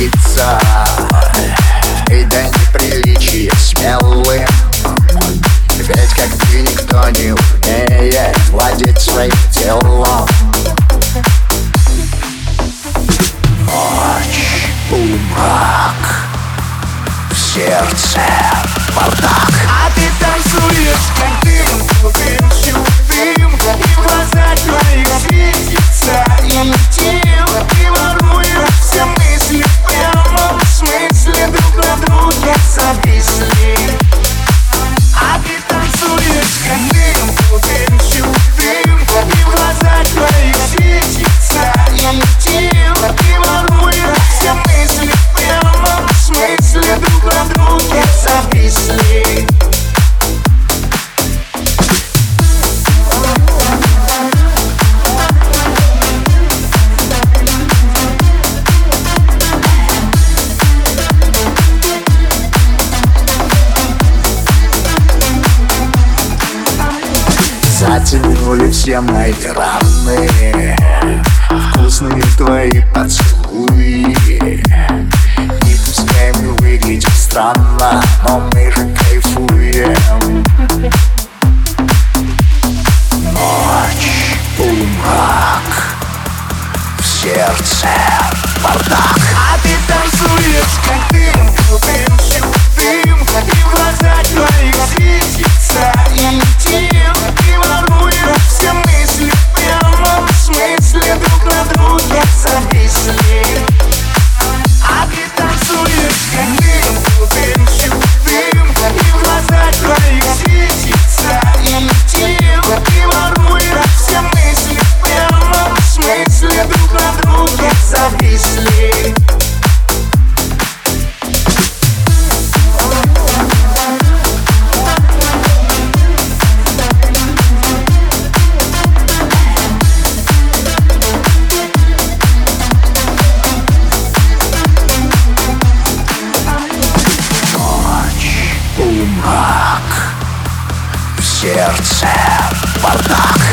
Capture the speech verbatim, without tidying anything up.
лица, и до неприличия смелым. Ведь как ты никто не умеет владеть своим телом. Ночь, полумрак, в сердце бардак. А ты танцуешь, как дым, крутым, чудым, и в глазах твоих светится интим. И воруешь все мысли в прямом смысле, друг на друге зависли. А ты танцуешь, как дым, крутым, чудым, и в глазах твоих светится интим. И воруешь все мысли в прямом смысле, друг на друге зависли. Затянули все мои раны, вкусные твои поцелуи. И пускай мы выглядим странно, но мы же кайфуем. Ночь, полумрак, в сердце бардак. А ты танцуешь, как дым, крутым, чудым, и в глазах твоих светится интим. И воруешь все мысли в прямом смысле, друг на друге зависли. А ты танцуешь, как дым, крутым, чудым, и в глазах твоих светится интим. И воруешь все мысли в прямом смысле, друг на друге зависли. Полумрак, в сердце бардак.